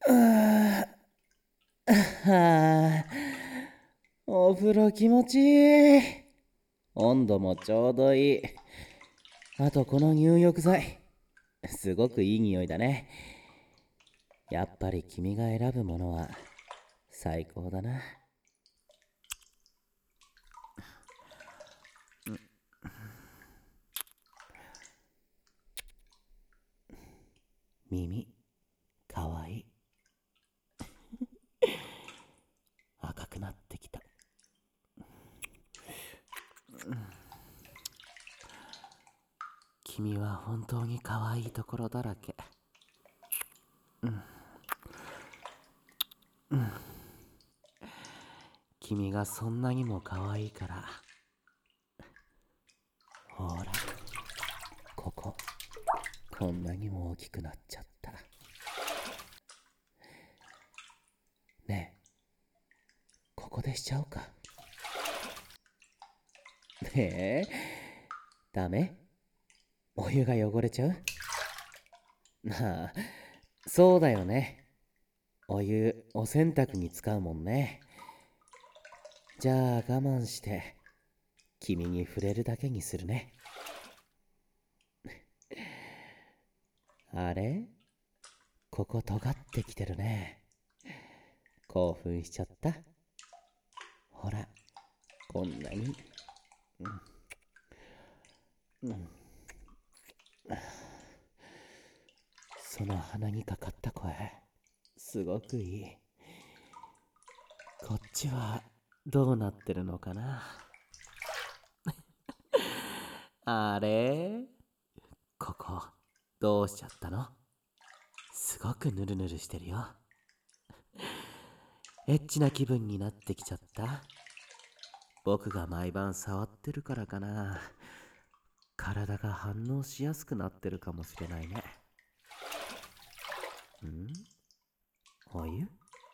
はあ、お風呂気持ちいい。温度もちょうどいい。あとこの入浴剤、すごくいい匂いだね。やっぱり君が選ぶものは最高だな。耳、かわいい。赤くなってきた。君は本当にかわいいところだらけ。君がそんなにもかわいいから。ほら、こんなにも大きくなっちゃった。ねえ、ここでしちゃおうか。ねえ、ダメ？お湯が汚れちゃう？ああ、そうだよね。お湯、お洗濯に使うもんね。じゃあ我慢して、君に触れるだけにするね。あれ？ここ尖ってきてるね。興奮しちゃった？ほら、こんなに。その鼻にかかった声、すごくいい。こっちはどうなってるのかな。あれ？ここ、どうしちゃったの？すごくヌルヌルしてるよ。エッチな気分になってきちゃった？僕が毎晩触ってるからかな。体が反応しやすくなってるかもしれないね。お湯？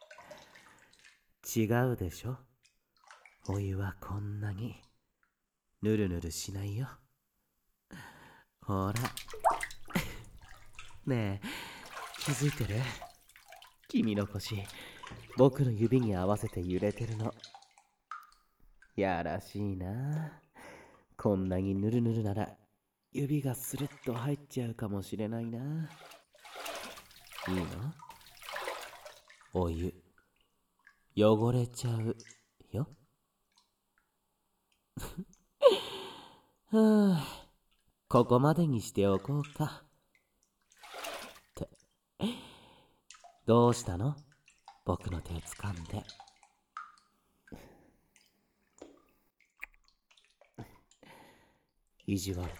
違うでしょ。お湯はこんなにぬるぬるしないよ。ほら。ねえ、気づいてる？君の腰、僕の指に合わせて揺れてるの。やらしいな。こんなにぬるぬるなら指がスルッと入っちゃうかもしれないな。いいの？お湯、汚れちゃうよ。はあ、ここまでにしておこうか。って、どうしたの？僕の手掴んで。意地悪って？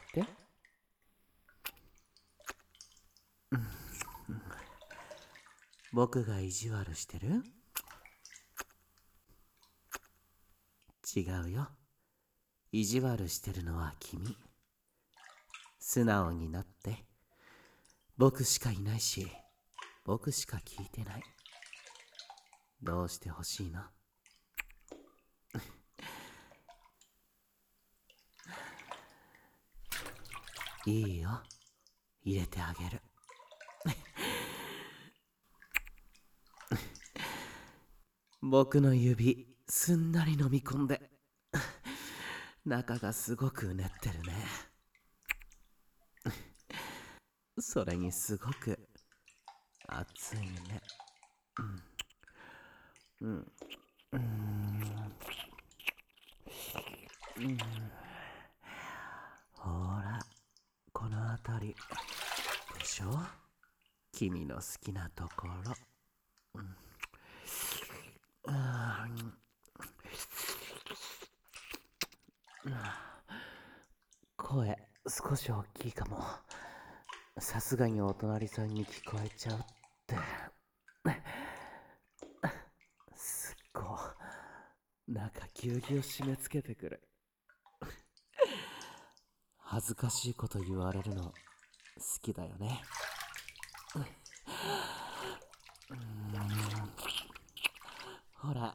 僕が意地悪してる？違うよ。意地悪してるのは君。素直になって。僕しかいないし、僕しか聞いてない。どうしてほしいの？いいよ。入れてあげる。僕の指、すんなり飲み込んで。中がすごくうねってるね。それにすごく熱いね。ほら、この辺りでしょ？君の好きなところ。声少し大きいかも。さすがにお隣さんに聞こえちゃうって。すっごいなんかぎゅうぎゅう締め付けてくる。恥ずかしいこと言われるの好きだよね。ほら。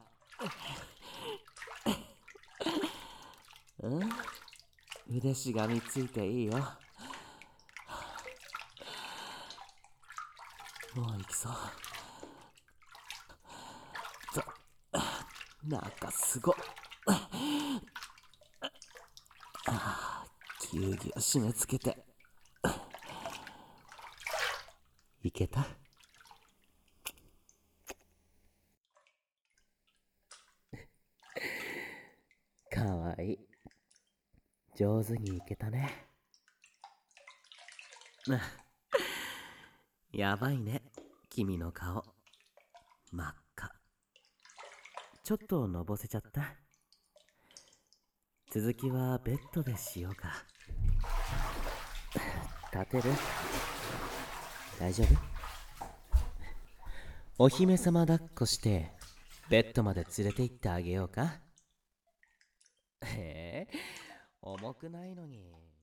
腕しがみついていいよ。もう行くぞ。 なんかすごっ。ぎゅうぎゅう締め付けていけた。かわいい。上手にいけたね。やばいね、君の顔。真っ赤。ちょっとのぼせちゃった。続きはベッドでしようか。立てる？大丈夫？お姫様抱っこしてベッドまで連れて行ってあげようか。へえ、重くないのに。